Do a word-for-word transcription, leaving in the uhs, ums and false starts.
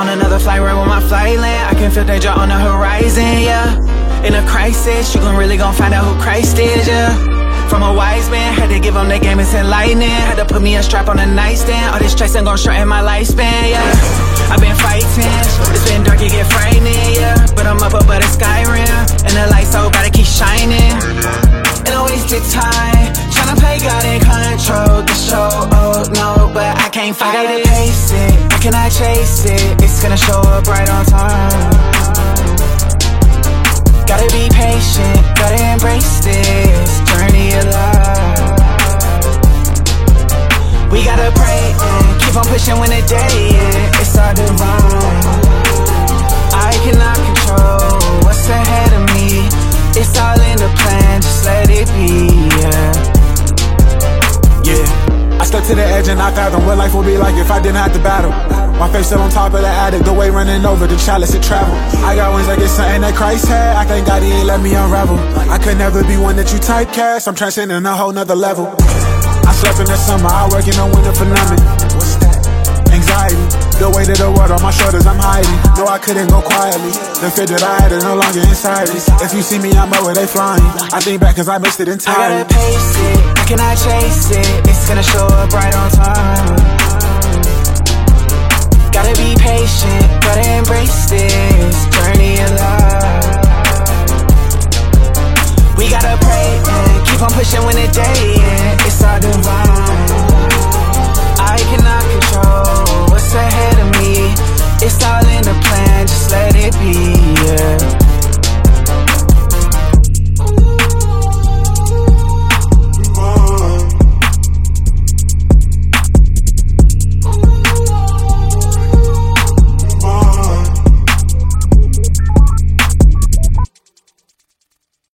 on another flight right when my flight land. I can feel danger on the horizon, yeah. In a crisis, you gon' really gon' find out who Christ is, yeah. From a wise man, had to give him the game, it's enlightening. Had to put me a strap on a nightstand. All this stress ain't gon' shorten my lifespan, yeah. I've been fighting, it's been dark, it get frightening, yeah. But I'm up above the Skyrim, and the lights so gotta keep shining. And I wasted time, tryna play God in control the show, oh no, but I can't fight it. I gotta pace it, I cannot chase it. It's gonna show up right on time. Gotta be patient, gotta embrace this journey of life. We gotta pray and keep on pushing when the day is. It's all divine. I cannot control what's ahead of me. It's all in the plan, just let it be, yeah. Yeah, I stepped to the edge and I fathom what life would be like if I didn't have to battle. My face still on top of the attic, the way running over the chalice it travel. I got wings like it's something that Christ had. I thank God he ain't let me unravel. I could never be one that you typecast. I'm transcending a whole nother level. I slept in the summer, I work in the winter for numbing. What's that? Anxiety, the weight of the world on my shoulders, I'm hiding. No, I couldn't go quietly. The fear that I had is no longer inside me. If you see me, I'm over, they flying. I think back cause I missed it entirely. I gotta pace it, I cannot chase it. It's gonna show up right on time. Gotta be patient, gotta embrace it.